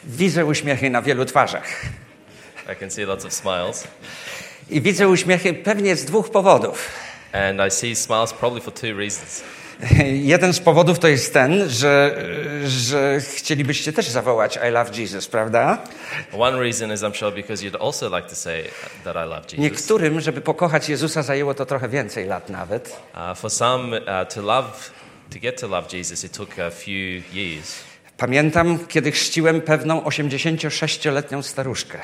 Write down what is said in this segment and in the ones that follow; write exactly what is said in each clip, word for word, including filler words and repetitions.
Widzę uśmiechy na wielu twarzach. I can see lots of smiles. I widzę uśmiechy pewnie z dwóch powodów. And I see smiles probably for two reasons. Jeden z powodów to jest ten, że, że chcielibyście też zawołać I love Jesus, prawda? One reason is I'm sure because you'd also like to say that I love Jesus. Niektórym, żeby pokochać Jezusa, zajęło to trochę więcej lat nawet. Uh, for some, uh, to love, to get to love Jesus, it took a few years. Pamiętam, kiedy chrzciłem pewną osiemdziesięciosześcioletnią staruszkę.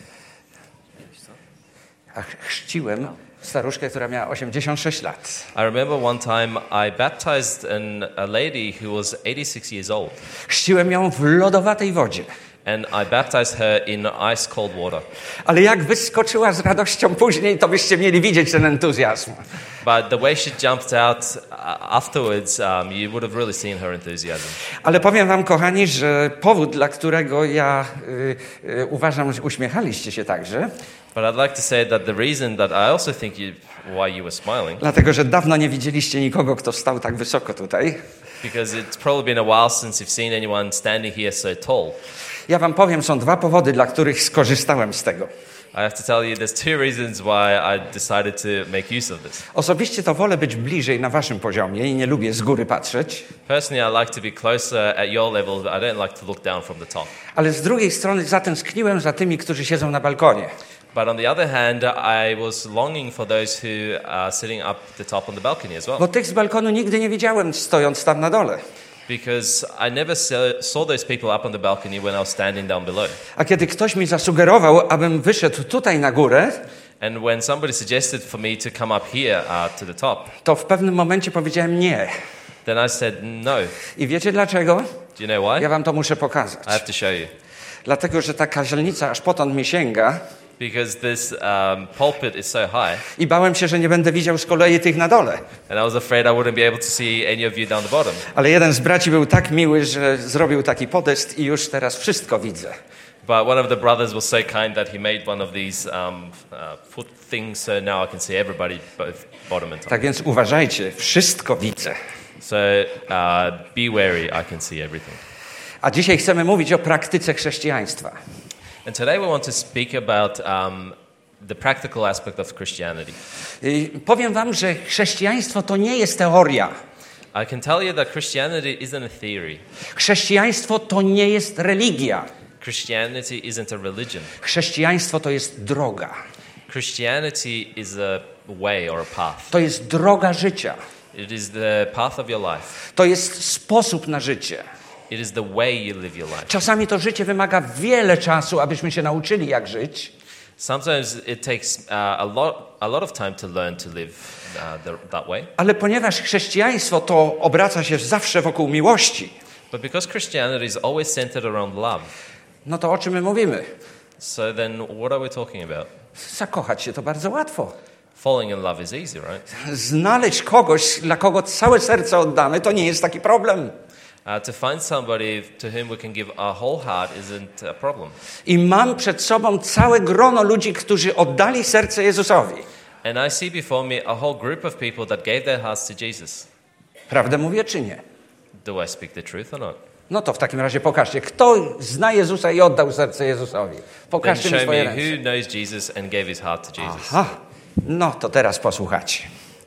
A chrzciłem staruszkę, która miała osiemdziesiąt sześć lat. I remember one time I baptized an, a lady who was eighty-six years old. Chrzciłem ją w lodowatej wodzie. And I baptized her in ice cold water. Ale jak wyskoczyła z radością później, to byście mieli widzieć ten entuzjazm. But the way she jumped out afterwards, um, you would have really seen her enthusiasm. Ale powiem wam, kochani, że powód, dla którego ja y, y, uważam, że uśmiechaliście się także, But I'd like to say that the reason that I also think you, why you were smiling, dlatego, że dawno nie widzieliście nikogo, kto stał tak wysoko tutaj. because it's probably been a while since you've seen anyone standing here so tall. Ja wam powiem, są dwa powody, dla których skorzystałem z tego. I have to tell you, there's two reasons why I decided to make use of this. Osobiście to wolę być bliżej na waszym poziomie i nie lubię z góry patrzeć. Personally, I like to be closer at your level, but I don't like to look down from the top. Ale z drugiej strony zatęskniłem za tymi, którzy siedzą na balkonie. But on the other hand, I was longing for those who are sitting up the top on the balcony as well. Bo tych z balkonu nigdy nie widziałem, stojąc tam na dole. Because I never saw, saw those people up on the balcony when I was standing down below. A kiedy ktoś mi zasugerował, abym wyszedł tutaj na górę, And when somebody suggested for me to come up here uh, to the top, to w pewnym momencie powiedziałem nie. then I said no. I wiecie dlaczego? Do you know why? Ja wam to muszę pokazać. I have to show you. Dlatego, że ta kaźlnica aż potąd mi sięga Because this um, pulpit is so high, i bałem się, że nie będę widział z kolei tych na dole. and I was afraid I wouldn't be able to see any of you down the bottom. Ale jeden z braci był tak miły, że zrobił taki podest i już teraz wszystko widzę. But one of the brothers was so kind that he made one of these um, uh, foot things, so now I can see everybody, both bottom and top. Tak więc uważajcie, wszystko widzę. So uh, be wary, I can see everything. A dzisiaj chcemy mówić o praktyce chrześcijaństwa. And today we want to speak about um, the practical aspect of Christianity. I powiem wam, że chrześcijaństwo to nie jest teoria. I can tell you that Christianity isn't a theory. Chrześcijaństwo to nie jest religia. Christianity isn't a religion. Chrześcijaństwo to jest droga. Christianity is a way or a path. To jest droga życia. It is the path of your life. To jest sposób na życie. It is the way you live your life. Czasami to życie wymaga wiele czasu, abyśmy się nauczyli, jak żyć. Sometimes it takes uh, a lot, a lot of time to learn to live uh, the, that way. Ale ponieważ chrześcijaństwo to obraca się zawsze wokół miłości, But because Christianity is always centered around love, no to o czym my mówimy? so then what are we talking about? Zakochać się to bardzo łatwo. Falling in love is easy, right? Znaleźć kogoś, dla kogo całe serce oddamy, to nie jest taki problem. Uh, to find somebody to whom we can give our whole heart isn't a problem. I mam przed sobą całe grono ludzi, którzy oddali serce Jezusowi. And I see before me a whole group of people that gave their hearts to Jesus. Prawdę mówię, czy nie? Do I speak the truth or not? No to w takim razie pokażcie, kto zna Jezusa i oddał serce Jezusowi. Then Pokażcie mi show swoje me ręce. who knows Jesus and gave his heart to Jesus. Aha, no to teraz posłuchajcie.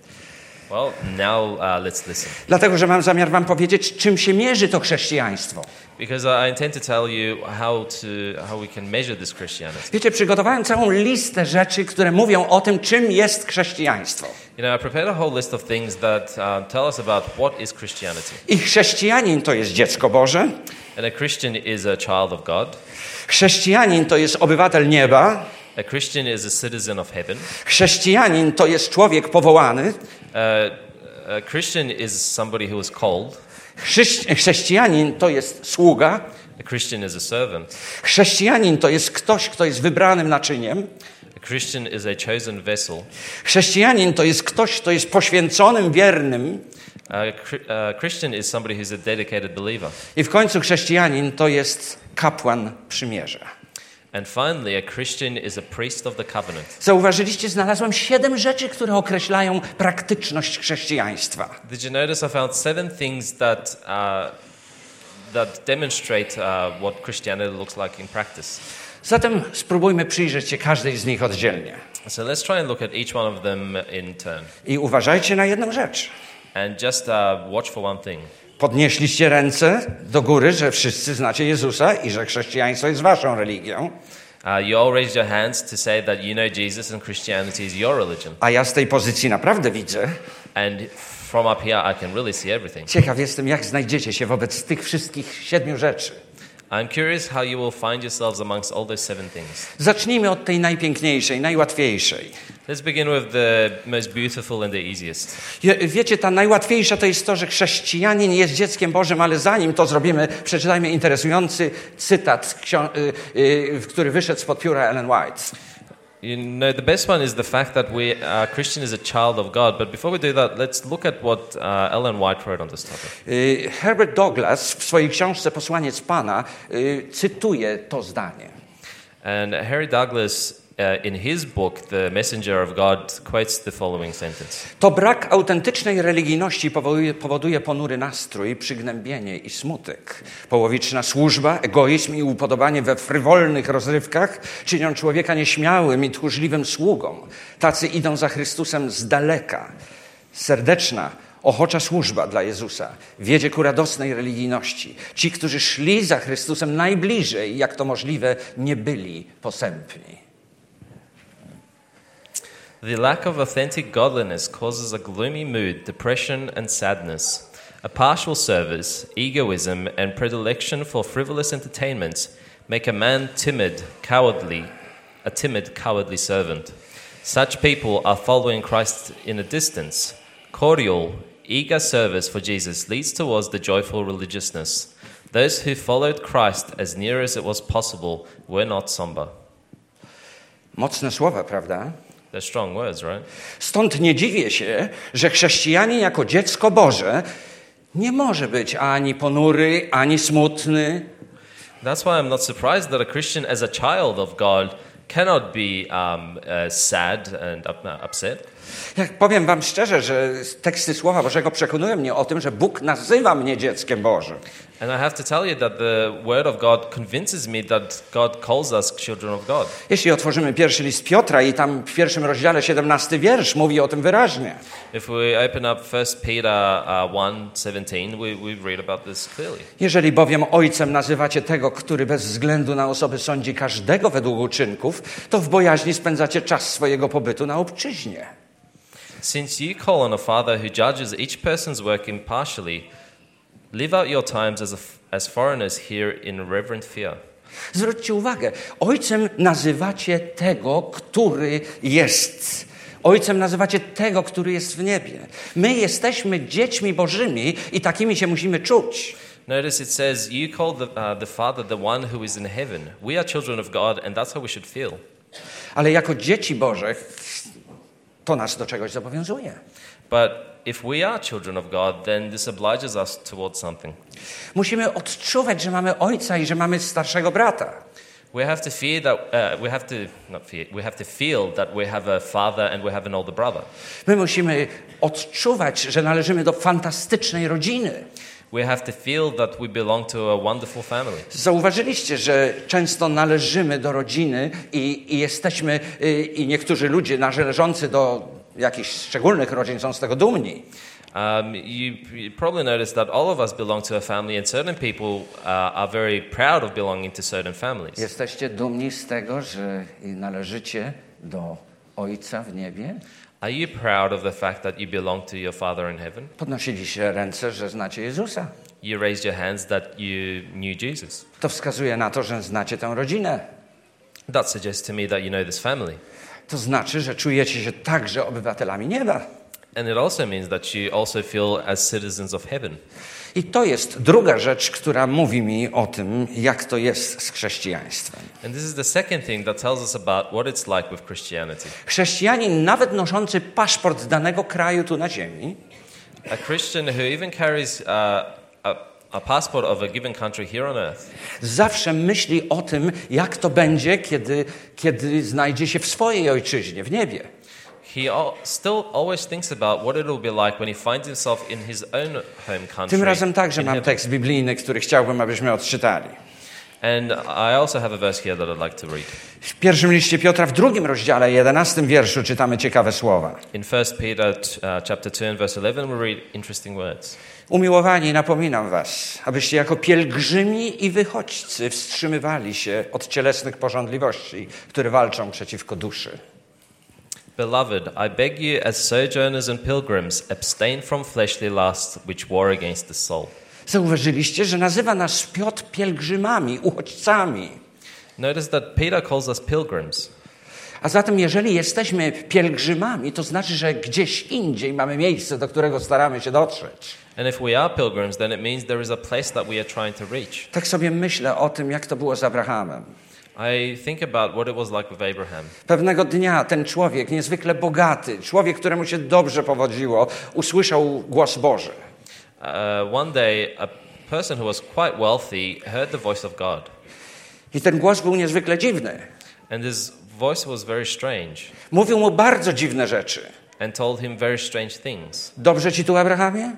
Well, now uh, let's listen. Dlatego, że mam zamiar wam powiedzieć, czym się mierzy to chrześcijaństwo. Because I intend to tell you how to how we can measure this Christianity. Wiecie, przygotowałem całą listę rzeczy, które mówią o tym, czym jest chrześcijaństwo. You know, I prepared a whole list of things that uh, tell us about what is Christianity. I chrześcijanin to jest dziecko Boże. And a Christian is a child of God. Chrześcijanin to jest obywatel nieba. A Christian is a citizen of heaven. Chrześcijanin to jest człowiek powołany. Uh, a Christian is somebody who is called. Chrześci- chrześcijanin to jest sługa. A Christian is a servant. Chrześcijanin to jest ktoś, kto jest wybranym naczyniem. A Christian is a chosen vessel. Chrześcijanin to jest ktoś, kto jest poświęconym, wiernym. A uh, Christian is somebody who's a dedicated believer. I w końcu chrześcijanin to jest kapłan przymierza. And finally, a Christian is a priest of the covenant. Zauważyliście, znalazłem siedem rzeczy, które określają praktyczność chrześcijaństwa. Did you notice I found seven things that uh, that demonstrate uh, what Christianity looks like in practice. Zatem spróbujmy przyjrzeć się każdej z nich oddzielnie. So let's try and look at each one of them in turn. I uważajcie na jedną rzecz. And just uh, watch for one thing. Podnieśliście ręce do góry, że wszyscy znacie Jezusa i że chrześcijaństwo jest waszą religią. Uh, you all raised your hands to say that you know Jesus and Christianity is your religion. A ja z tej pozycji naprawdę widzę. And from up here I can really see everything. Ciekaw jestem, jak znajdziecie się wobec tych wszystkich siedmiu rzeczy. I'm curious how you will find yourselves amongst all those seven things. Zacznijmy od tej najpiękniejszej, najłatwiejszej. Let's begin with the most beautiful and the easiest. Wiecie, ta najłatwiejsza to jest to, że chrześcijanin jest dzieckiem Bożym, ale zanim to zrobimy, przeczytajmy interesujący cytat, który wyszedł spod pióra Ellen White. You know, the best one is the fact that we, uh, Christian is a child of God. But before we do that, let's look at what uh, Ellen White wrote on this topic. Herbert Douglas w swojej książce Posłaniec Pana cytuje to zdanie. And Harry Douglas, uh, in his book, The Messenger of God, quotes the following sentence. To brak autentycznej religijności powoduje, powoduje ponury nastrój, przygnębienie i smutek. Połowiczna służba, egoizm i upodobanie we frywolnych rozrywkach czynią człowieka nieśmiałym i tchórzliwym sługą. Tacy idą za Chrystusem z daleka. Serdeczna, ochocza służba dla Jezusa wiedzie ku radosnej religijności. Ci, którzy szli za Chrystusem najbliżej, jak to możliwe, nie byli posępni. The lack of authentic godliness causes a gloomy mood, depression and sadness. A partial service, egoism and predilection for frivolous entertainments make a man timid, cowardly, a timid, cowardly servant. Such people are following Christ in a distance. Cordial, eager service for Jesus leads towards the joyful religiousness. Those who followed Christ as near as it was possible were not somber. Mocne słowa, prawda? They're strong words, right? Stąd nie dziwię się, że chrześcijanin jako dziecko Boże nie może być ani ponury, ani smutny. That's why I'm not surprised that a Christian as a child of God cannot be um, uh, sad and up, uh, upset. Jak powiem wam szczerze, że teksty Słowa Bożego przekonują mnie o tym, że Bóg nazywa mnie dzieckiem Bożym. And I have to tell you that the word of God convinces me that God calls us children of God. Jeśli otworzymy pierwszy list Piotra i tam w pierwszym rozdziale siedemnasty wiersz mówi o tym wyraźnie. If we open up First Peter uh, one seventeen, we, we read about this clearly. Jeżeli bowiem ojcem nazywacie tego, który bez względu na osoby sądzi każdego według uczynków, to w bojaźni spędzacie czas swojego pobytu na obczyźnie. Since you call on a Father who judges each person's work impartially, live out your times as, a, as foreigners here in reverent fear. Zwróćcie uwagę, ojcem nazywacie tego, który jest. Ojcem nazywacie tego, który jest w niebie. My jesteśmy dziećmi Bożymi i takimi się musimy czuć. Notice it says, you call the, uh, the Father the one who is in heaven. We are children of God and that's how we should feel. Ale jako dzieci Bożych to nas do czegoś zobowiązuje. But if we are children of God, then this obliges us towards something. Musimy odczuwać, że mamy ojca i że mamy starszego brata. We have to fear that uh, we have to not fear. We have to feel that we have a father and we have an older brother. My musimy odczuwać, że należymy do fantastycznej rodziny. We have to feel that we belong to a wonderful family. Zauważyliście, że często należymy do rodziny i, i jesteśmy, i, i niektórzy ludzie należący do jakichś szczególnych rodzin są z tego dumni. Um, you, you probably noticed that all of us belong to a family and certain people uh, are very proud of belonging to certain families. Jesteście dumni z tego, że należycie do Ojca w niebie? Are you proud of the fact that you belong to your Father in heaven? Podnosiliście ręce, że znacie Jezusa. You raised your hands that you knew Jesus. To wskazuje na to, że znacie tę rodzinę. That suggests to me that you know this family. To znaczy, że czujecie się także obywatelami nieba. And it also means that you also feel as citizens of heaven. I to jest druga rzecz, która mówi mi o tym, jak to jest z chrześcijaństwem. And this is the second thing that tells us about what it's like with Christianity. Chrześcijanin, nawet noszący paszport danego kraju tu na ziemi, A Christian who even carries uh, a, a passport of a given country here on earth, zawsze myśli o tym, jak to będzie, kiedy, kiedy znajdzie się w swojej ojczyźnie, w niebie. he al- still always thinks about what it will be like when he finds himself in his own home country. Tym razem także in mam heaven. tekst biblijny, który chciałbym, abyśmy odczytali. And I also have a verse here that I'd like to read. W pierwszym liście Piotra, w drugim rozdziale, jedenastym wierszu czytamy ciekawe słowa. In First Peter uh, chapter two and verse eleven, we read interesting words. Umiłowani, napominam was, abyście jako pielgrzymi i wychodźcy wstrzymywali się od cielesnych pożądliwości, które walczą przeciwko duszy. Beloved, I beg you as sojourners and pilgrims, abstain from fleshly lusts which war against the soul. Zauważyliście, że nazywa nas Piotr pielgrzymami, uchodźcami. Notice that Peter calls us pilgrims. A zatem jeżeli jesteśmy pielgrzymami, to znaczy, że gdzieś indziej mamy miejsce, do którego staramy się dotrzeć. And if we are pilgrims, then it means there is a place that we are trying to reach. Tak sobie myślę o tym, jak to było z Abrahamem. I think about what it was like with Abraham. Pewnego dnia ten człowiek, niezwykle bogaty, człowiek, któremu się dobrze powodziło, usłyszał głos Boży. Uh, one day, a person who was quite wealthy heard the voice of God. I ten głos był niezwykle dziwny. And his voice was very strange Mówił mu bardzo dziwne rzeczy. and told him very strange things. Dobrze ci tu, Abrahamie?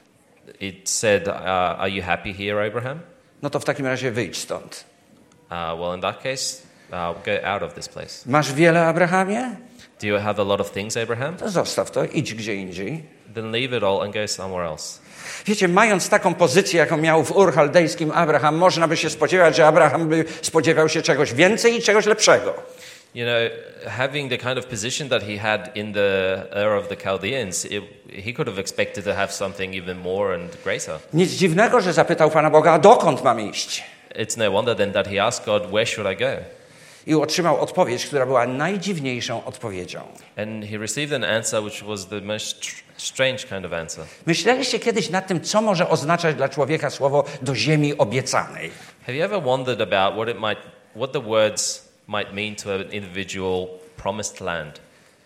It said, uh, are you happy here, Abraham? No to w takim razie wyjdź stąd. Uh, well, in that case, uh, go out of this place. Masz wiele, Abrahamie? Do you have a lot of things, Abraham? To zostaw to, idź gdzie indziej. Then leave it all and go somewhere else. Wiecie, mając taką pozycję, jaką miał w Ur Chaldejskim Abraham, można by się spodziewać, że Abraham by spodziewał się czegoś więcej i czegoś lepszego. You know, having the kind of position that he had in the Ur of the Chaldeans, it, he could have expected to have something even more and greater. Nic dziwnego, że zapytał Pana Boga, a dokąd mam iść? It's no wonder then that he asked God, where should I go? I otrzymał odpowiedź, która była najdziwniejszą odpowiedzią. And he received an answer which was the most tr- strange kind of answer. Myśleliście kiedyś nad tym, co może oznaczać dla człowieka słowo do ziemi obiecanej? Have you ever wondered about what it might, what the words might mean to an individual promised land?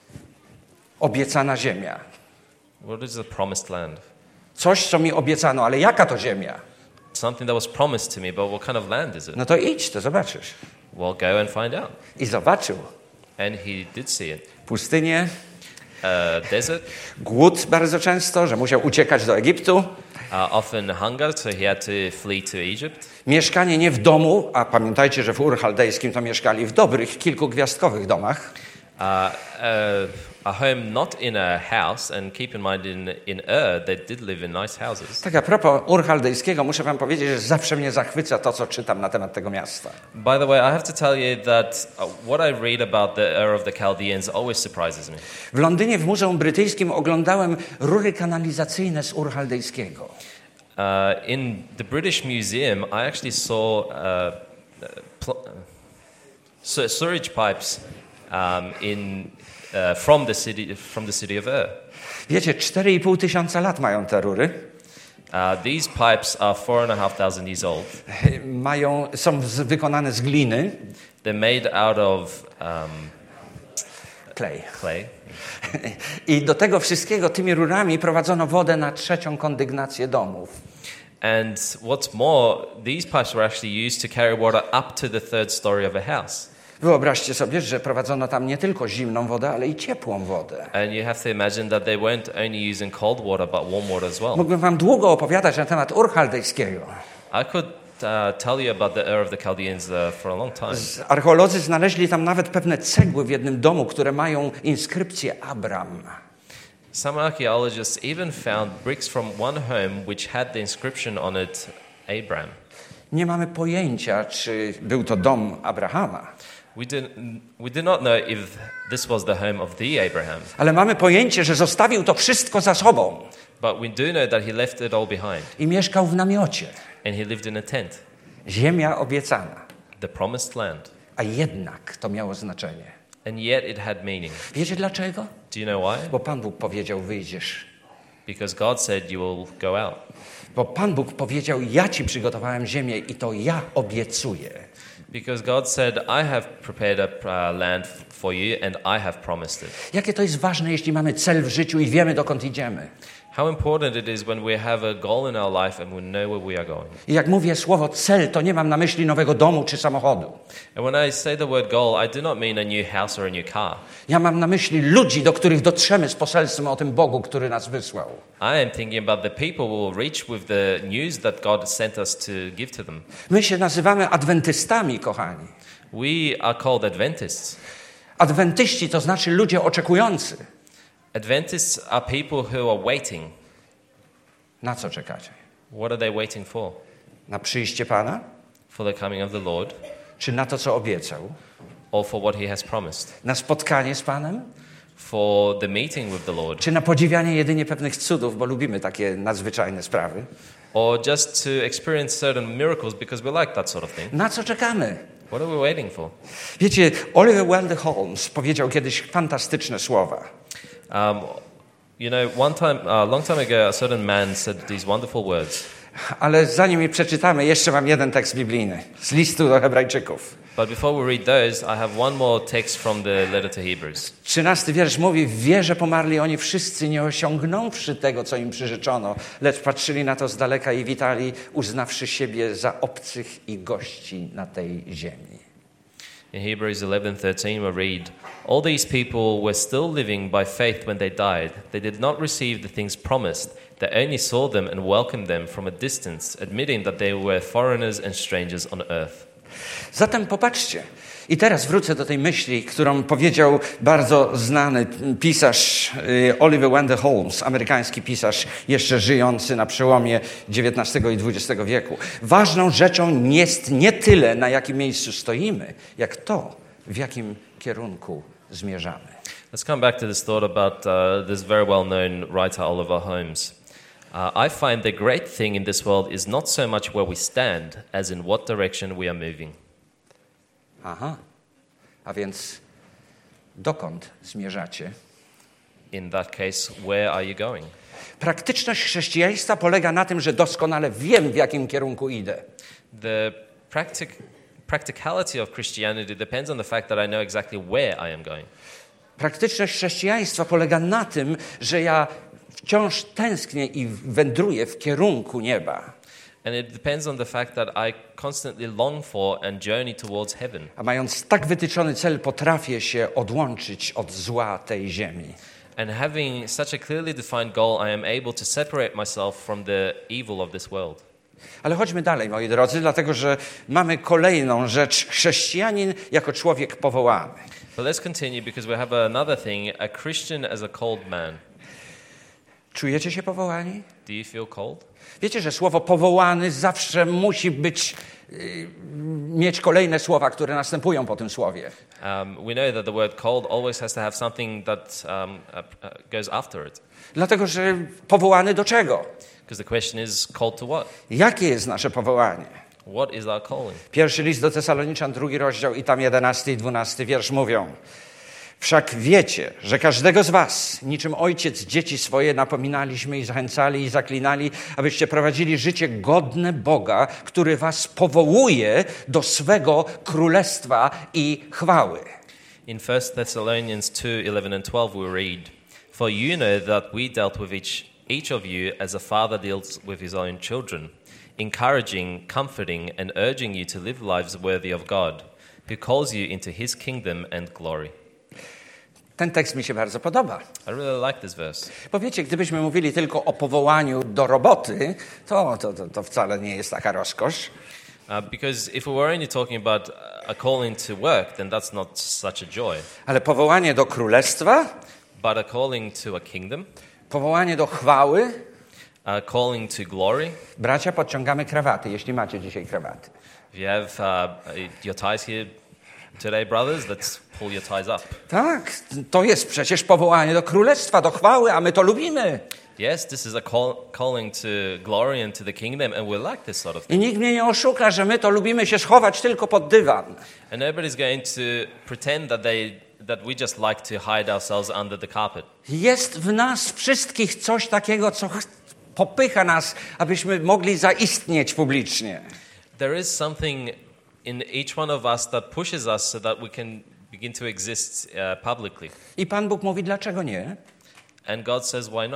Obiecana ziemia. What is a promised land? Coś, co mi obiecano, ale jaka to ziemia? Something that was promised to me, but what kind of land is it? No to idź, to zobaczysz. Well, go and find out. I zobaczył. And he did see it. Pustynię, Uh, desert, głód bardzo często, że musiał uciekać do Egiptu. uh, often hunger, so he had to flee to Egypt. Mieszkanie nie w domu, a pamiętajcie, że w Ur Chaldejskim to mieszkali w dobrych, kilkugwiazdkowych domach. Uh, uh, a home not in a house, and keep in mind in, in Ur, they did live in nice houses. Tak a propos Ur Chaldejskiego, muszę wam powiedzieć, że zawsze mnie zachwyca to, co czytam na temat tego miasta. By the way, I have to tell you that uh, what I read about the Ur of the Chaldeans always surprises me. W Londynie w Muzeum Brytyjskim oglądałem rury kanalizacyjne z Ur Chaldejskiego. Uh, in the British Museum, I actually saw uh, pl- uh, sewage pipes um, in uh, from the city from the city of Ur. Wiecie, cztery i pół tysiąca lat mają te rury. Uh, these pipes are four and a half thousand years old. Mają, są z, wykonane z gliny. They're made out of um, Klej. clay. I do tego wszystkiego tymi rurami prowadzono wodę na trzecią kondygnację domów. And what's more, these pipes were actually used to carry water up to the third story of a house. Wyobraźcie sobie, że prowadzono tam nie tylko zimną wodę, ale i ciepłą wodę. And you have to imagine that they weren't only using cold water, but warm water as well. Mógłbym wam długo opowiadać na temat Ur Chaldejskiego. I could uh, tell you about the Ur of the Chaldeans uh, for a long time. Archeolodzy znaleźli tam nawet pewne cegły w jednym domu, które mają inskrypcję Abram. Some archaeologists even found bricks from one home which had the inscription on it, Abram. Nie mamy pojęcia, czy był to dom Abrahama, We did, we do not know if this was the home of the Abraham, ale mamy pojęcie, że zostawił to wszystko za sobą but we do know that he left it all behind i mieszkał w namiocie. and he lived in a tent, Ziemia obiecana, the promised land. a jednak to miało znaczenie. And yet it had meaning. Wiecie dlaczego? Do you know why? Bo Pan Bóg powiedział, wyjdziesz. Because God said you will go out. Bo Pan Bóg powiedział, ja ci przygotowałem ziemię i to ja obiecuję. Because God said, I have prepared a uh, land for you and I have promised it. Jakie to jest ważne, jeśli mamy cel w życiu i wiemy, dokąd idziemy. How important it is when we have a goal in our life and we know where we are going. I jak mówię słowo cel, to nie mam na myśli nowego domu czy samochodu. And when I say the word goal, I do not mean a new house or a new car. Ja mam na myśli ludzi, do których dotrzemy z poselstwem o tym Bogu, który nas wysłał. I am thinking about the people who will reach with the news that God sent us to give to them. My się nazywamy adwentystami, kochani. We are called Adventists. Adwentyści to znaczy ludzie oczekujący. Adventists are people who are waiting. Na co czekacie? What are they waiting for? Na przyjście Pana? For the coming of the Lord? Czy na to, co obiecał? Or for what he has promised? Na spotkanie z Panem? For the meeting with the Lord? Czy na podziwianie jedynie pewnych cudów, bo lubimy takie nadzwyczajne sprawy? Or just to experience certain miracles because we like that sort of thing? Na co czekamy? What are we waiting for? Wiecie, Oliver Wendell Holmes powiedział kiedyś fantastyczne słowa. Um, you know, one time, a uh, long time ago, a certain man said these wonderful words. Ale zanim je przeczytamy, jeszcze mam jeden tekst biblijny z listu do Hebrajczyków. But before we read those, I have one more text from the letter to Hebrews. Trzynasty wiersz mówi: w wierze pomarli oni wszyscy, nie osiągnąwszy tego, co im przyrzeczono, lecz patrzyli na to z daleka i witali, uznawszy siebie za obcych i gości na tej ziemi. In Hebrews eleven thirteen we read, all these people were still living by faith when they died. They did not receive the things promised. They only saw them and welcomed them from a distance, admitting that they were foreigners and strangers on earth. Zatem popatrzcie. I teraz wrócę do tej myśli, którą powiedział bardzo znany pisarz Oliver Wendell Holmes, amerykański pisarz jeszcze żyjący na przełomie dziewiętnastego i dwudziestego wieku. Ważną rzeczą jest nie tyle, na jakim miejscu stoimy, jak to, w jakim kierunku zmierzamy. Let's come back to this thought about uh, this very well-known writer Oliver Holmes. Uh, I find the great thing in this world is not so much where we stand as in what direction we are moving. Aha, a więc dokąd zmierzacie? In that case, where are you going? Praktyczność chrześcijaństwa polega na tym, że doskonale wiem, w jakim kierunku idę. The practic- practicality of Christianity depends on the fact that I know exactly where I am going. Praktyczność chrześcijaństwa polega na tym, że ja wciąż tęsknię i wędruję w kierunku nieba. And it depends on the fact that I constantly long for and journey towards heaven. A mając tak wytyczony cel, potrafię się odłączyć od zła tej ziemi. And having such a clearly defined goal, I am able to separate myself from the evil of this world. Ale chodźmy dalej, moi drodzy, dlatego że mamy kolejną rzecz. Chrześcijanin jako człowiek powołany. But let's continue because we have another thing, a Christian as a called man. Czujecie się powołani? Do you feel called? Wiecie, że słowo powołany zawsze musi być, y, mieć kolejne słowa, które następują po tym słowie. Um, we know that the word called always has to have something that um, uh, uh, goes after it. Dlatego, że powołany do czego? Because the question is, called to what? Jakie jest nasze powołanie? What is our calling? Pierwszy list do Tesaloniczan, drugi rozdział i tam jedenasty i dwunasty wiersz mówią: wszak wiecie, że każdego z was, niczym ojciec dzieci swoje, napominaliśmy i zachęcali i zaklinali, abyście prowadzili życie godne Boga, który was powołuje do swego królestwa i chwały. In First Thessalonians two eleven and twelve we read, for you know that we dealt with each, each of you as a father deals with his own children, encouraging, comforting and urging you to live lives worthy of God, who calls you into his kingdom and glory. Ten tekst mi się bardzo podoba. I really like this verse. Bo wiecie, gdybyśmy mówili tylko o powołaniu do roboty, to, to, to, to wcale nie jest taka rozkosz. Uh, because if we were only talking about a calling to work, then that's not such a joy. Ale powołanie do królestwa, But a calling to a kingdom, powołanie do chwały. a calling to glory. Bracia, podciągamy krawaty, jeśli macie dzisiaj krawaty. If you have uh, your ties here today, brothers, let's pull your ties up. Tak, to jest przecież powołanie do królestwa, do chwały, a my to lubimy. Yes, this is a call, calling to glory and to the kingdom, and we like this sort of I thing. nikt mnie nie oszuka, że my to lubimy się schować tylko pod dywan. And nobody's going to pretend that they that we just like to hide ourselves under the carpet. Jest w nas wszystkich coś takiego, co ch- popycha nas, abyśmy mogli zaistnieć publicznie. There is something in each one of us that pushes us so that we can begin to exist uh, publicly. I Pan Bóg mówi, dlaczego nie? And God says, why not?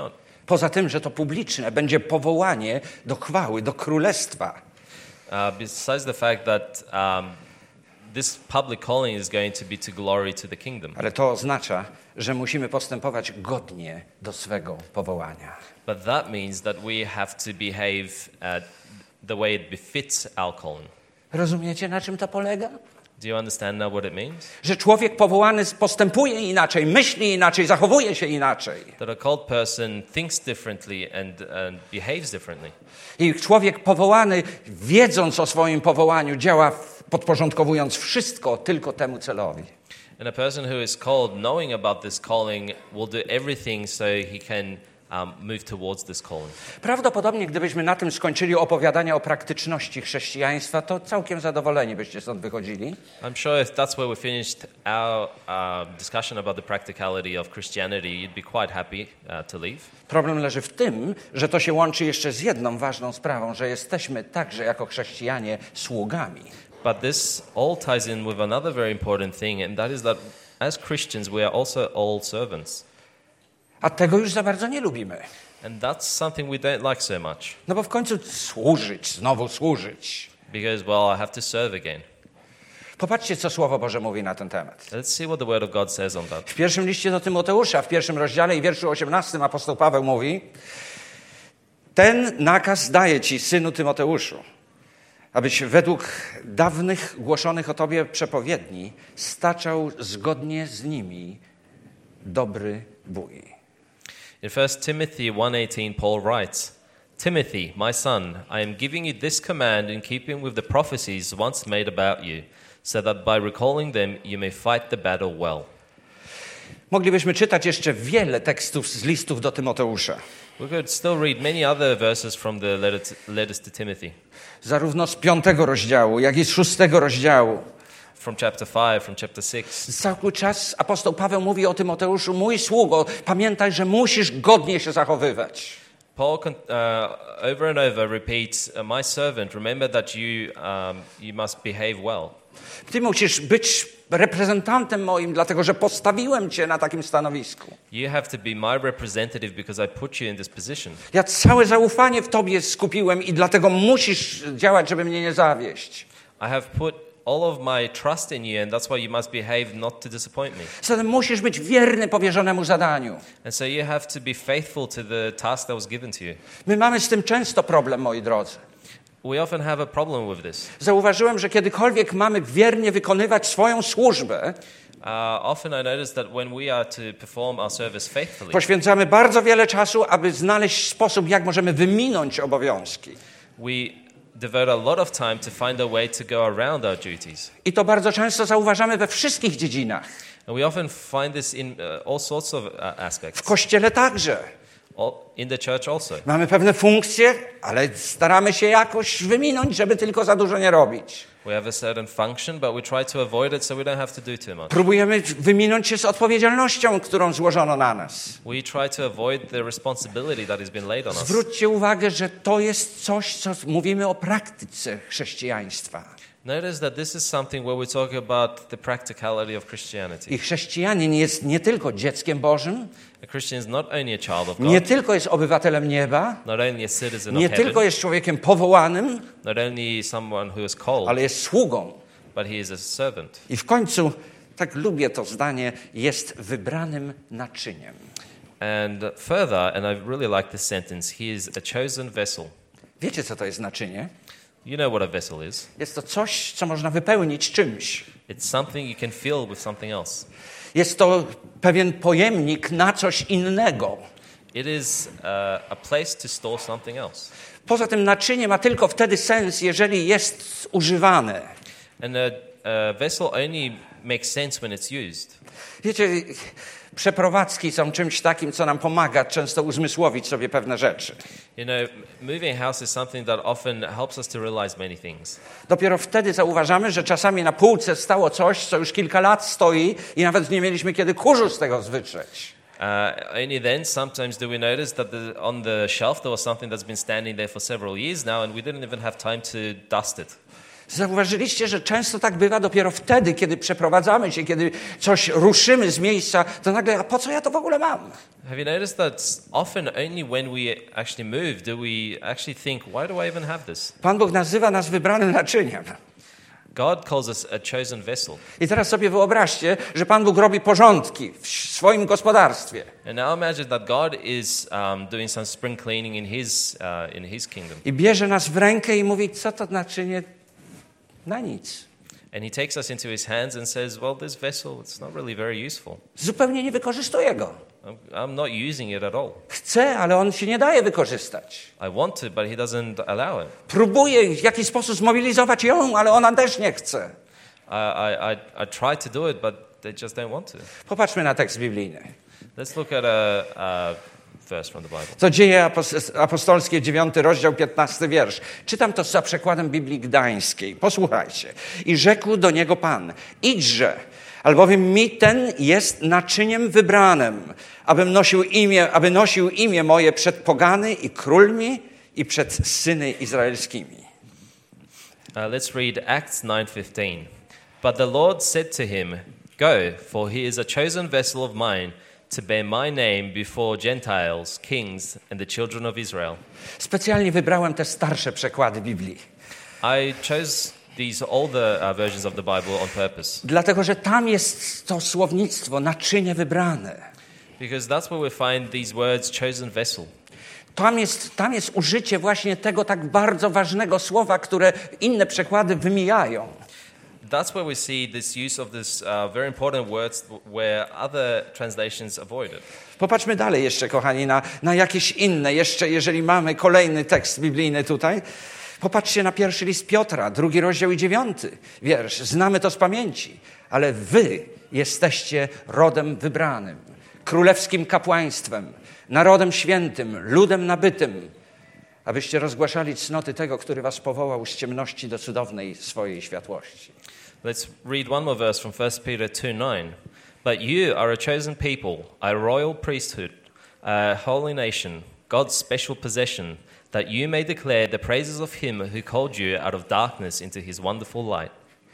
Poza tym, że to publiczne, będzie powołanie do chwały, do królestwa. Uh, besides the fact that um, this public calling is going to be to glory to the kingdom. Ale to oznacza, że musimy postępować godnie do swego powołania. But that means that we have to behave uh, the way it befits our calling. Rozumiecie, na czym to polega? Do you understand now what it means? Że człowiek powołany postępuje inaczej, myśli inaczej, zachowuje się inaczej. That a called person thinks differently and, and behaves differently. I człowiek powołany, wiedząc o swoim powołaniu, działa podporządkowując wszystko tylko temu celowi. And a person who is called, knowing about this calling, will do everything so he can um, move towards this calling. Prawdopodobnie, gdybyśmy na tym skończyli opowiadanie o praktyczności chrześcijaństwa, to całkiem zadowoleni byście stąd wychodzili. I'm sure if that's where we finished our uh, discussion about the practicality of Christianity, you'd be quite happy uh, to leave. Problem leży w tym, że to się łączy jeszcze z jedną ważną sprawą, że jesteśmy także jako chrześcijanie sługami. But this all ties in with another very important thing, and that is that as Christians we are also all servants. A tego już za bardzo nie lubimy. And that's something we don't like so much. No bo w końcu służyć, znowu służyć. Because, well, I have to serve again. Popatrzcie, co Słowo Boże mówi na ten temat. Let's see what the Word of God says on that. W pierwszym liście do Tymoteusza, w pierwszym rozdziale i wierszu osiemnastym apostoł Paweł mówi: ten nakaz daję ci, synu Tymoteuszu, abyś według dawnych głoszonych o tobie przepowiedni staczał zgodnie z nimi dobry bój. In First Timothy one eighteen, Paul writes, Timothy, my son, I am giving you this command in keeping with the prophecies once made about you, so that by recalling them you may fight the battle well. Moglibyśmy czytać jeszcze wiele tekstów z listów do Tymoteusza. We could still read many other verses from the letter to, letters to Timothy. Zarówno z piątego rozdziału, jak i z szóstego rozdziału. From chapter five, from chapter six. Cały czas apostoł Paweł mówi o Tymoteuszu: mój sługo, pamiętaj, że musisz godnie się zachowywać. Paul uh, over and over repeats, my servant, remember that you, um, you must behave well. Ty musisz być reprezentantem moim, dlatego że postawiłem cię na takim stanowisku. You have to be my representative because I put you in this position. Ja całe zaufanie w tobie skupiłem i dlatego musisz działać, żeby mnie nie zawieść. I have put all of my trust in you, and that's why you must behave not to disappoint me. Zatem musisz być wierny powierzonemu zadaniu. And so you have to be faithful to the task that was given to you. My mamy z tym często problem, moi drodzy. We often have a problem with this. Zauważyłem, że kiedykolwiek mamy wiernie wykonywać swoją służbę, Uh, often I notice that when we are to perform our service faithfully, poświęcamy bardzo wiele czasu, aby znaleźć sposób, jak możemy wyminąć obowiązki. we devote a lot of time to find a way to go around our duties. I to bardzo często zauważamy we wszystkich dziedzinach. And we often find this in uh, all sorts of uh, aspects. W Kościele także. All, in the church also. Mamy pewne funkcje, ale staramy się jakoś wyminąć, żeby tylko za dużo nie robić. We have a certain function, but we try to avoid it so we don't have to do too much. Próbujemy wyminąć się z odpowiedzialnością, którą złożono na nas. We try to avoid the responsibility that has been laid on us. Zwróćcie uwagę, że to jest coś, co mówimy o praktyce chrześcijaństwa. Notice that this is something where we're talking about the practicality of Christianity. I chrześcijanin jest nie tylko dzieckiem Bożym, A Christian is not only a child of nie God, tylko jest obywatelem nieba, not only a citizen nie of heaven, tylko jest człowiekiem powołanym, not only someone who is called, ale jest sługą. but he is a servant. I w końcu, tak lubię to zdanie, jest wybranym naczyniem. And further, and I really like this sentence, he is a chosen vessel. Wiecie, co to jest naczynie? You know what a vessel is. Jest to coś, co można wypełnić czymś. It's something you can fill with something else. Jest to pewien pojemnik na coś innego. It is uh, a place to store something else. Poza tym naczynie ma tylko wtedy sens, jeżeli jest używane. And a, a vessel only makes sense when it's used. Wiecie, przeprowadzki są czymś takim, co nam pomaga często uzmysłowić sobie pewne rzeczy. You know, moving house is something that often helps us to realize many things. Dopiero wtedy zauważamy, że czasami na półce stało coś, co już kilka lat stoi i nawet nie mieliśmy kiedy kurzu z tego zwyczeć. Uh, only then, sometimes do we notice that the, on the shelf there was something that's been standing there for several years now, and we didn't even have time to dust it. Zauważyliście, że często tak bywa dopiero wtedy, kiedy przeprowadzamy się, kiedy coś ruszymy z miejsca, to nagle, a po co ja to w ogóle mam? Have you noticed that often only when we actually move do we actually think, why do I even have this? Pan Bóg nazywa nas wybranym naczyniem. God calls us a chosen vessel. I teraz sobie wyobraźcie, że Pan Bóg robi porządki w swoim gospodarstwie. And now imagine that God is um, doing some spring cleaning in his, uh, in his kingdom. I bierze nas w rękę i mówi, co to naczynie? Na nic. And he takes us into his hands and says, well, this vessel, it's not really very useful. Zupełnie nie wykorzystuje go. I'm, I'm not using it at all. Chce, ale on się nie daje wykorzystać. I want to, but he doesn't allow it. Próbuje w jakiś sposób zmobilizować ją, ale ona też nie chce. I, I, I, I try to do it, but they just don't want to. Popatrzmy na tekst biblijny. Let's look at a, a verse from the Bible. To Dzieje Apostolskie, dziewiąty rozdział, piętnasty wiersz. Czytam to za przekładem Biblii Gdańskiej. Posłuchajcie. I rzekł do niego Pan, idźże, albowiem mi ten jest naczyniem wybranym, abym nosił imię, aby nosił imię moje przed pogany i królmi i przed syny izraelskimi. Uh, let's read Acts nine fifteen. But the Lord said to him, go, for he is a chosen vessel of mine, to bear my name before Gentiles, kings, and the children of Israel. Specjalnie wybrałem te starsze przekłady Biblii. I chose these older uh, versions of the Bible on purpose. Dlatego, że tam jest to słownictwo, naczynie wybrane. Because that's where we find these words, chosen vessel. Tam jest, tam jest użycie właśnie tego tak bardzo ważnego słowa, które inne przekłady wymijają. That's where we see this use of this uh, very important words where other translations avoid it. Popatrzmy dalej jeszcze, kochani, na, na jakieś inne. Jeszcze, jeżeli mamy kolejny tekst biblijny tutaj, popatrzcie na pierwszy list Piotra, drugi rozdział i dziewiąty wiersz. Znamy to z pamięci, ale wy jesteście rodem wybranym, królewskim kapłaństwem, narodem świętym, ludem nabytym, abyście rozgłaszali cnoty tego, który was powołał z ciemności do cudownej swojej światłości. Let's read one more verse from First Peter two nine. But you are a chosen people, a royal priesthood, a holy nation, God's special possession, that you may declare the praises of him who called you out of darkness into his wonderful light.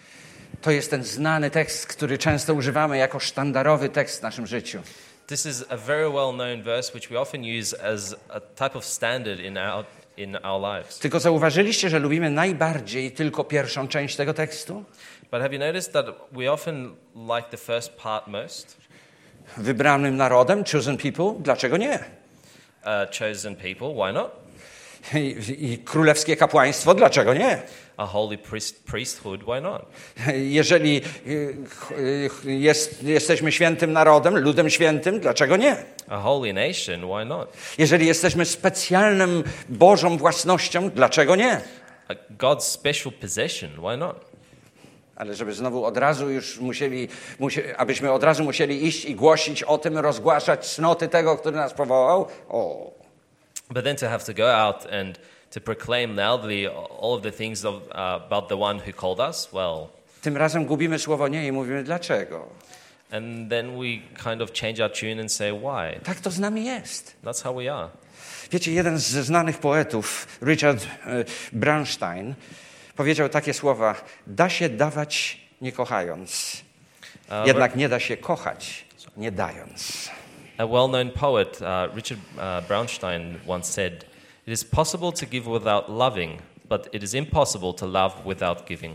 To jest ten znany tekst, który często używamy jako sztandarowy tekst w naszym życiu. This is a very well-known verse which we often use as a type of standard in our, in our lives. Tylko zauważyliście, że lubimy najbardziej tylko pierwszą część tego tekstu? But have you noticed that we often like the first part most? Wybranym narodem, chosen people, dlaczego nie? Uh, chosen people, why not? I, I królewskie kapłaństwo, dlaczego nie? A holy priest, priesthood, why not? Jeżeli jest, jesteśmy świętym narodem, ludem świętym, dlaczego nie? A holy nation, why not? Jeżeli jesteśmy specjalnym Bożą własnością, dlaczego nie? A God's special possession, why not? Ale żeby znowu od razu już musieli, musie, abyśmy od razu musieli iść i głosić o tym, rozgłaszać cnoty tego, który nas powołał, o. But then to have to go out and to proclaim loudly all of the things of, uh, about the one who called us, well. Tym razem gubimy słowo nie i mówimy dlaczego. And then we kind of change our tune and say why. Tak to z nami jest. That's how we are. Wiecie, jeden ze znanych poetów, Richard Bernstein, powiedział takie słowa: da się dawać nie kochając, Uh, jednak nie da się kochać nie dając. A well-known poet, uh, Richard uh, Braunstein, once said, "It is possible to give without loving, but it is impossible to love without giving."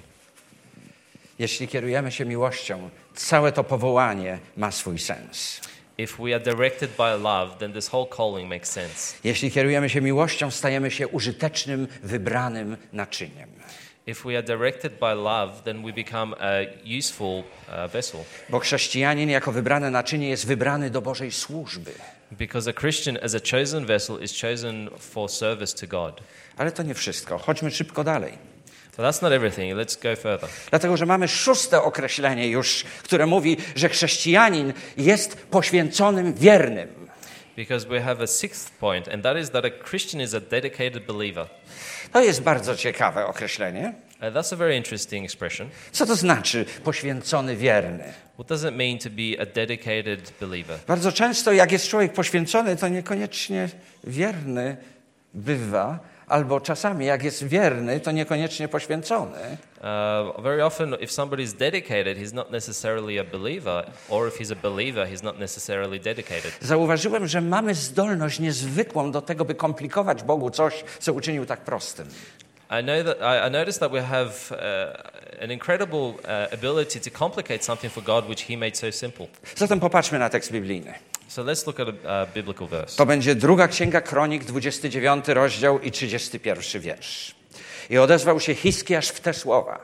Jeśli kierujemy się miłością, całe to powołanie ma swój sens. If we are directed by love, then this whole calling makes sense. Jeśli kierujemy się miłością, stajemy się użytecznym, wybranym naczyniem. If we are directed by love, then we become a useful uh, vessel. Bo chrześcijanin jako wybrane naczynie jest wybrany do Bożej służby. Because a Christian as a chosen vessel is chosen for service to God. Ale to nie wszystko. Chodźmy szybko dalej. But that's not everything. Let's go further. Dlatego, że mamy szóste określenie już, które mówi, że chrześcijanin jest poświęconym wiernym. Because we have a sixth point, and that is that a Christian is a dedicated believer. To jest bardzo ciekawe określenie. Uh, that's a very interesting expression. Co to znaczy poświęcony wierny? What does it mean to be a dedicated believer? Bardzo często jak jest człowiek poświęcony, to niekoniecznie wierny bywa, Albo czasami, jak jest wierny, to niekoniecznie poświęcony. Uh, very often, if somebody is dedicated, he's not necessarily a believer, or if he's a believer, he's not necessarily dedicated. Zauważyłem, że mamy zdolność niezwykłą do tego, by komplikować Bogu coś, co uczynił tak prostym. I know that I, I noticed that we have uh, an incredible uh, ability to complicate something for God, which He made so simple. Zatem popatrzmy na tekst biblijny. So let's look at a uh, biblical verse. To będzie druga Księga Kronik, dwudziesty dziewiąty rozdział i trzydziesty pierwszy wiersz. I odezwał się Hiskiasz w te słowa.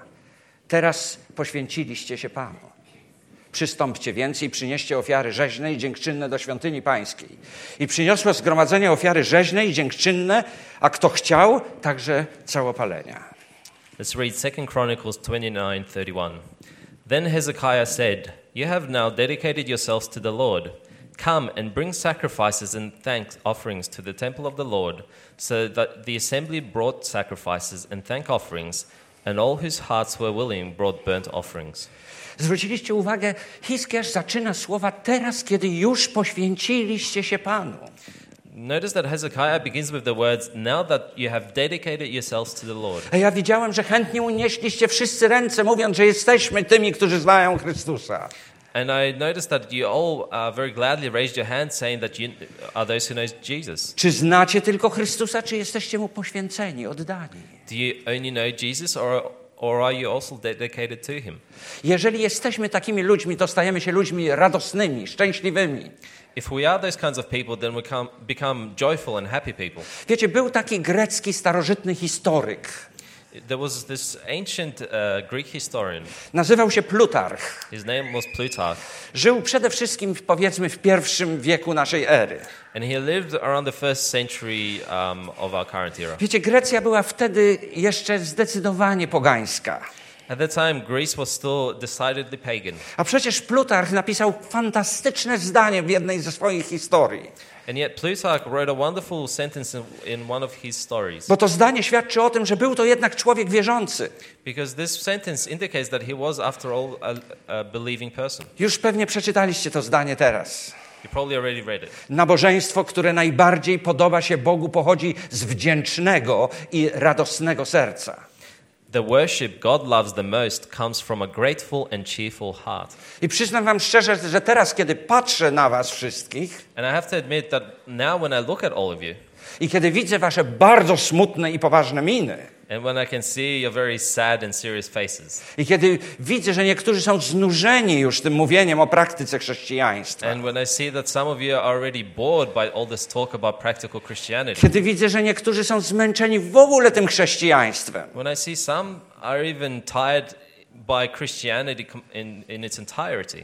Teraz poświęciliście się Panu. Przystąpcie więc i przynieście ofiary rzeźne i dziękczynne do świątyni pańskiej. I przyniosło zgromadzenie ofiary rzeźne i dziękczynne, a kto chciał, także całopalenia. Let's read Second Chronicles twenty-nine thirty-one. Then Hezekiah said, "You have now dedicated yourselves to the Lord. Come and bring sacrifices and thank offerings to the temple of the Lord." So that the assembly brought sacrifices and thank offerings, and all whose hearts were willing brought burnt offerings. Zwróciliście uwagę, Hiskiasz zaczyna słowa teraz, kiedy już poświęciliście się Panu. Notice that Hezekiah begins with the words, "Now that you have dedicated yourselves to the Lord." A ja widziałem, że chętnie unieśliście wszyscy ręce, mówiąc, że jesteśmy tymi, którzy znają Chrystusa. And I noticed that you all uh, very gladly raised your hands, saying that you are those who know Jesus. Czy znacie tylko Chrystusa, czy jesteście Mu poświęceni, oddani? Do you only know Jesus, or or are you also dedicated to Him? Jeżeli jesteśmy takimi ludźmi, to stajemy się ludźmi radosnymi, szczęśliwymi. If we are those kinds of people, then we come, become joyful and happy people. Wiecie, był taki grecki starożytny historyk. There was this ancient uh, Greek historian. Nazywał się Plutarch. His name was Plutarch. Żył przede wszystkim, powiedzmy, w pierwszym wieku naszej ery. And he lived around the first century um, of our current era. Wiecie, Grecja była wtedy jeszcze zdecydowanie pogańska. At that time, Greece was still decidedly pagan. A przecież Plutarch napisał fantastyczne zdanie w jednej ze swoich historii. And yet Plutarch wrote a wonderful sentence in, in one of his stories. Bo to zdanie świadczy o tym, że był to jednak człowiek wierzący. Because this sentence indicates that he was, after all, a, a believing person. Już pewnie przeczytaliście to zdanie teraz. You probably already read it. Nabożeństwo, które najbardziej podoba się Bogu, pochodzi z wdzięcznego i radosnego serca. The worship God loves the most comes from a grateful and cheerful heart. I przyznam wam szczerze, że teraz, kiedy patrzę na was wszystkich And I have to admit that now when I look at all of you, i kiedy widzę wasze bardzo smutne i poważne miny, and when I can see your very sad and serious faces, i kiedy widzę, że niektórzy są znużeni już tym mówieniem o praktyce chrześcijaństwa, and when I see that some of you are already bored by all this talk about practical Christianity, kiedy widzę, że niektórzy są zmęczeni w ogóle tym chrześcijaństwem, when I see some are even tired by Christianity in, in its entirety,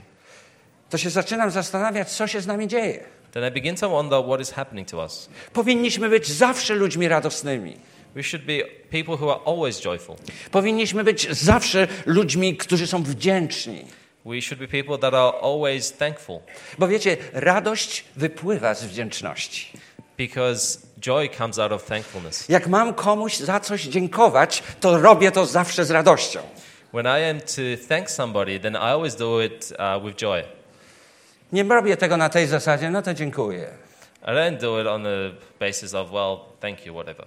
to się zaczynam zastanawiać, co się z nami dzieje. then I begin to wonder what is happening to us. Powinniśmy być zawsze ludźmi radosnymi. We should be people who are always joyful. Powinniśmy być zawsze ludźmi, którzy są wdzięczni. We should be people that are always thankful. Bo wiecie, radość wypływa z wdzięczności. Because joy comes out of thankfulness. Jak mam komuś za coś dziękować, to robię to zawsze z radością. When I am to thank somebody, then I always do it uh, with joy. Nie robię tego na tej zasadzie, no to dziękuję. I don't do it on the basis of, well, thank you, whatever.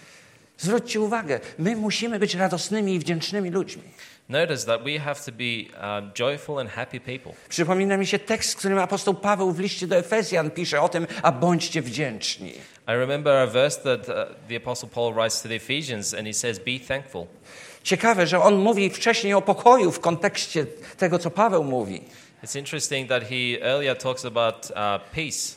Zwróćcie uwagę, my musimy być radosnymi i wdzięcznymi ludźmi. Notice that we have to be um, joyful and happy people. Przypomina mi się tekst, w którym apostoł Paweł w liście do Efezjan pisze o tym, a bądźcie wdzięczni. I remember a verse that uh, the Apostle Paul writes to the Ephesians, and he says, be thankful. Ciekawe, że on mówi wcześniej o pokoju w kontekście tego, co Paweł mówi. It's interesting that he earlier talks about uh, peace.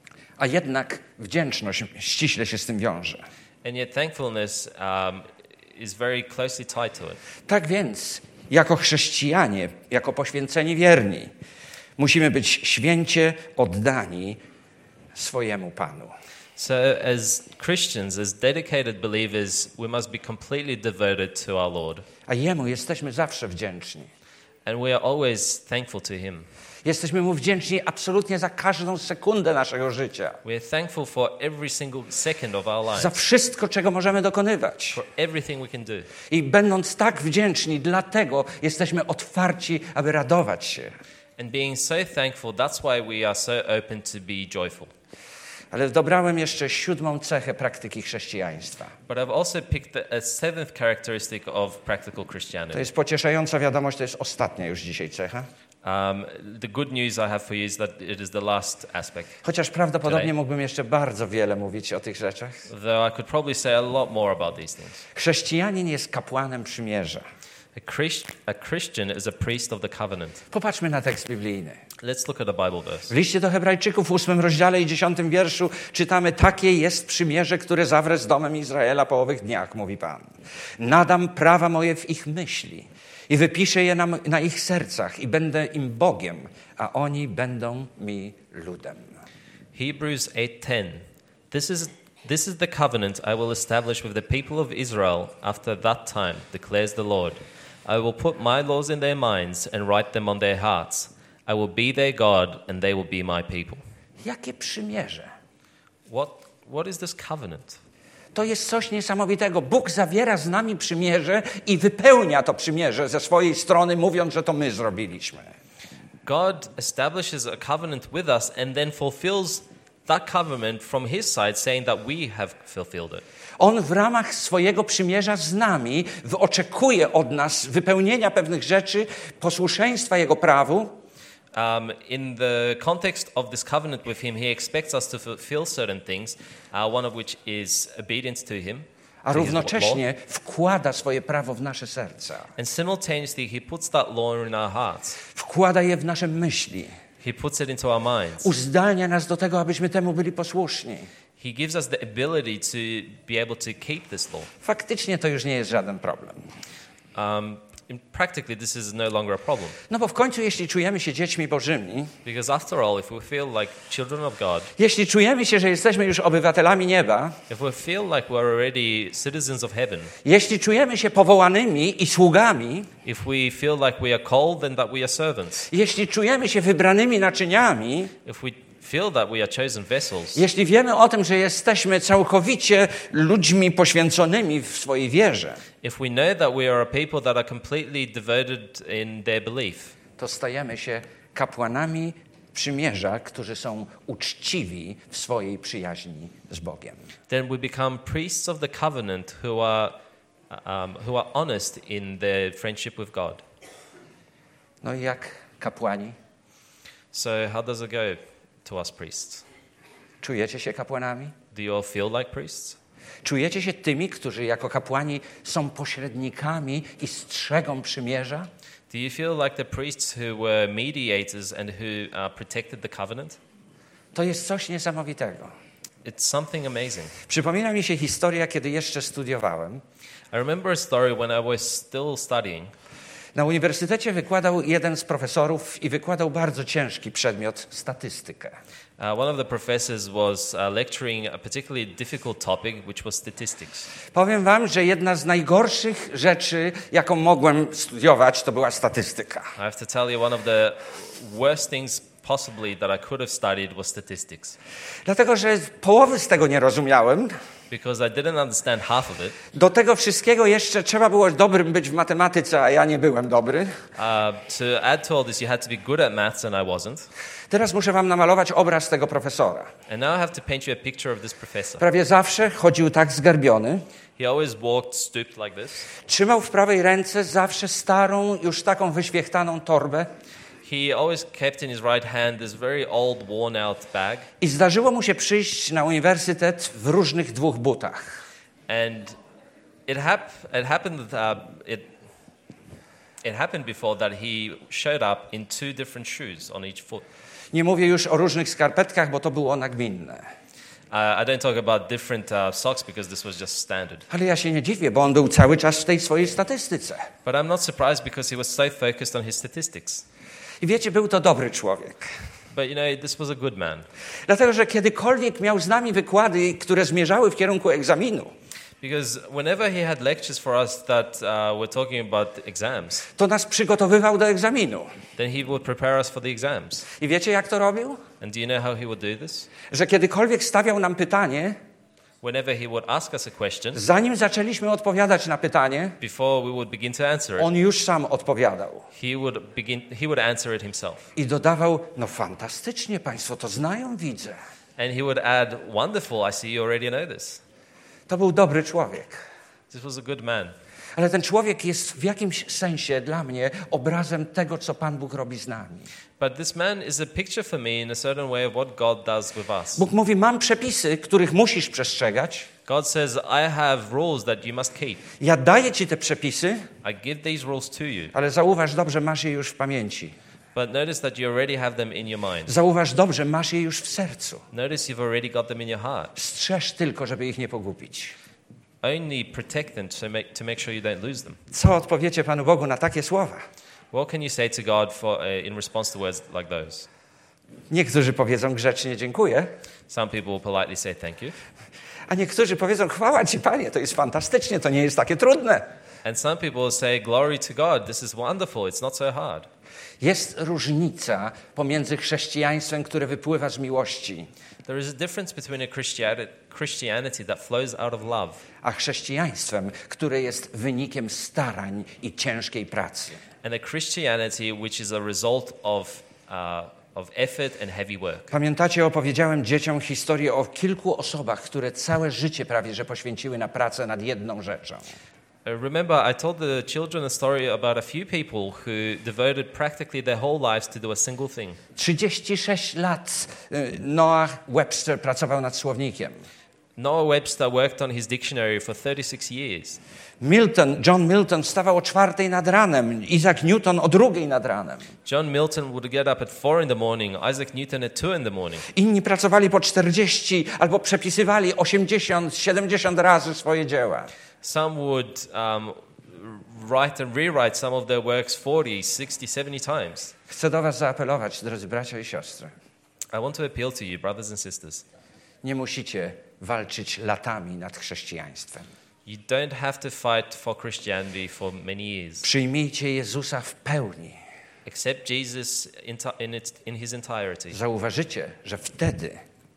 A jednak wdzięczność ściśle się z tym wiąże. And yet thankfulness um, is very closely tied to it. Tak więc, jako chrześcijanie, jako poświęceni wierni, musimy być święcie oddani swojemu Panu. So as Christians, as dedicated believers, we must be completely devoted to our Lord. A Jemu jesteśmy zawsze wdzięczni. And we are always thankful to Him. Jesteśmy Mu wdzięczni absolutnie za każdą sekundę naszego życia. We are thankful for every single second of our Za lives. wszystko, czego możemy dokonywać. For everything we can do. I będąc tak wdzięczni, dlatego jesteśmy otwarci, aby radować się. And being so thankful, that's why we are so open to be joyful. Ale dobrałem jeszcze siódmą cechę praktyki chrześcijaństwa. But I've also picked a seventh characteristic of practical To Christianity. jest pocieszająca wiadomość, to jest ostatnia już dzisiaj cecha. Um, the good news I have for you is that it is the last aspect. Chociaż prawdopodobnie Today. mógłbym jeszcze bardzo wiele mówić o tych rzeczach. Though I could probably say a lot more about these things. Chrześcijanin jest kapłanem przymierza. A, Christ, a Christian is a priest of the covenant. Popatrzmy na tekst biblijny. Let's look at a Bible W verse. liście do Hebrajczyków w ósmym rozdziale i dziesiątym wierszu czytamy: takie jest przymierze, które zawrę z domem Izraela po owych dniach, mówi Pan. Nadam prawa moje w ich myśli i wypiszę je na, na ich sercach i będę im Bogiem, a oni będą mi ludem. Hebrews eight ten. This is this is the covenant I will establish with the people of Israel after that time, declares the Lord. I will put my laws in their minds and write them on their hearts. I will be their God and they will be my people. Jakie przymierze? What what is this covenant? To jest coś niesamowitego. Bóg zawiera z nami przymierze i wypełnia to przymierze ze swojej strony, mówiąc, że to my zrobiliśmy. God establishes a covenant with us and then fulfills that covenant from his side, saying that we have fulfilled it. On w ramach swojego przymierza z nami oczekuje od nas wypełnienia pewnych rzeczy, posłuszeństwa Jego prawu. Um, in the context of this covenant with him, he expects us to fulfill certain things, uh, one of which is obedience to him. A to his równocześnie law. wkłada swoje prawo w nasze serca. And simultaneously, he puts that law in our hearts. Wkłada je w nasze myśli. He puts it into our minds. Uzdalnia nas do tego, abyśmy temu byli posłuszni. He gives us the ability to be able to keep this law. Faktycznie to już nie jest żaden problem. Um, in practically, this is no longer a problem. No bo w końcu, jeśli czujemy się dziećmi bożymi, Because after all, if we feel like children of God, jeśli czujemy się, że jesteśmy już obywatelami nieba, if we feel like we're already citizens of heaven, jeśli czujemy się powołanymi i sługami, if we feel like we are called, then that we are servants. jeśli czujemy się wybranymi naczyniami, If we feel that we are chosen vessels, jeśli wiemy o tym, że jesteśmy całkowicie ludźmi poświęconymi w swojej wierze, if we know that we are a people that are completely devoted in their belief, to stajemy się kapłanami przymierza, którzy są uczciwi w swojej przyjaźni z Bogiem. then we become priests of the covenant who are, um, who are honest in their friendship with God. No i jak kapłani? So how does it go to us priests? Czujecie się kapłanami? Do you all feel like priests? Czujecie się tymi, którzy jako kapłani są pośrednikami i strzegą przymierza? Do you feel like the priests who were mediators and who uh, protected the covenant? To jest coś niesamowitego. It's something amazing. Przypomina mi się historia, kiedy jeszcze studiowałem. I remember a story when I was still studying. Na uniwersytecie wykładał jeden z profesorów i wykładał bardzo ciężki przedmiot, statystykę. Uh, one of the professors was uh, lecturing a particularly difficult topic, which was statistics. Powiem wam, że jedna z najgorszych rzeczy, jaką mogłem studiować, to była statystyka. I have to tell you, one of the worst things possibly that I could have studied was statistics, Dlatego, że połowy z tego nie rozumiałem. because I didn't understand half of it. Do tego wszystkiego jeszcze trzeba było dobrym być w matematyce, a ja nie byłem dobry. Uh, to add to all this, you had to be good at maths, and I wasn't. Teraz muszę wam namalować obraz tego profesora. And now I have to paint you a picture of this professor. Prawie zawsze chodził tak zgarbiony. He always walked stooped like this. Trzymał w prawej ręce zawsze starą, już taką wyświechtaną torbę. He always kept in his right hand this very old, worn-out bag. I zdarzyło mu się przyjść na uniwersytet w różnych dwóch butach. And it, hap- it happened that uh, it it happened before that he showed up in two different shoes on each foot. Nie mówię już o różnych skarpetkach, bo to było nagminne. Uh, I don't talk about different uh, socks because this was just standard. Ale ja się nie dziwię, bo on był cały czas w tej swojej statystyce. But I'm not surprised because he was so focused on his statistics. I wiecie, był to dobry człowiek. But you know, this was a good man. Dlatego, że kiedykolwiek miał z nami wykłady, które zmierzały w kierunku egzaminu, Because whenever he had lectures for us that uh, were talking about exams, to nas przygotowywał do egzaminu. then he would prepare us for the exams. I wiecie, jak to robił? And do you know how he would do this? Że kiedykolwiek stawiał nam pytanie, Whenever he would ask us a question, zanim zaczęliśmy odpowiadać na pytanie, before we would begin to answer it, on już sam odpowiadał. he would begin. He would answer it himself. I dodawał, no fantastycznie, państwo to znają, widzę. And he would add, wonderful, I see you already know this. To był dobry człowiek. This was a good man. Ale ten człowiek jest w jakimś sensie dla mnie obrazem tego, co Pan Bóg robi z nami. But this man is a picture for me in a certain way of what God does with us. Bóg mówi, mam przepisy, których musisz przestrzegać. God says, I have rules that you must keep. Ja daję ci te przepisy, I give these rules to you. ale zauważ dobrze, masz je już w pamięci. But notice that you already have them in your mind. Zauważ dobrze, masz je już w sercu. Notice you've already got them in your heart. Strzeż tylko, żeby ich nie pogubić. Only protect them to make, to make sure you don't lose them. Co odpowiecie Panu Bogu na takie słowa? What can you say to God for, uh, in response to words like those? Niektórzy powiedzą grzecznie dziękuję, Some people will politely say thank you. a niektórzy powiedzą chwała Ci, Panie, to jest fantastycznie, to nie jest takie trudne. And some people will say, glory to God, this is wonderful, it's not so hard. Jest różnica pomiędzy chrześcijaństwem, które wypływa z miłości, There is a difference between a Christianity, Christianity that flows out of love a chrześcijaństwem, które jest wynikiem starań i ciężkiej pracy. and a Christianity which is a result of, uh, of effort and heavy work. Pamiętacie, opowiedziałem dzieciom historię o kilku osobach, które całe życie prawie że poświęciły na pracę nad jedną rzeczą. Uh, remember, I told the children a story about a few people who devoted practically their whole lives to do a single thing. trzydzieści sześć lat y, Noah Webster pracował nad słownikiem. Noah Webster worked on his dictionary for thirty-six years. Milton, John Milton wstawał o czwartej nad ranem, Isaac Newton o drugiej nad ranem. John Milton would get up at four in the morning, Isaac Newton at two in the morning. Inni pracowali po czterdzieści albo przepisywali osiemdziesiąt, siedemdziesiąt razy swoje dzieła. Some would um, write and rewrite some of their works forty, sixty, seventy times. Chcę do was zaapelować, drodzy bracia i siostry. I want to appeal to you, brothers and sisters. Nie musicie walczyć latami nad chrześcijaństwem. You don't have to fight for Christianity for many years. Przyjmijcie Jezusa w pełni. Accept Jesus in, in, its, in his entirety. Zauważycie, że wtedy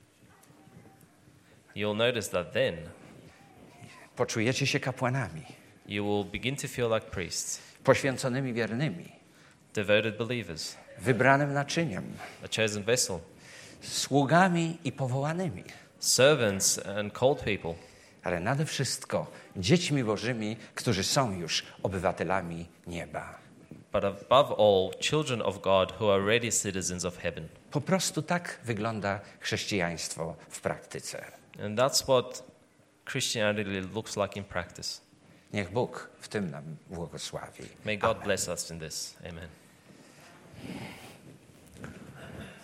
You'll notice that then poczujecie się kapłanami, you will begin to feel like priests, poświęconymi wiernymi, devoted believers, wybranym naczyniem, a chosen vessel, sługami i powołanymi, servants and called people, ale nade wszystko dziećmi Bożymi, którzy są już obywatelami nieba. but above all, children of God who are already citizens of heaven. Po prostu tak wygląda chrześcijaństwo w praktyce. And that's what Christianity looks like in practice. Niech Bóg w tym nam błogosławi. May God Amen. bless us in this. Amen.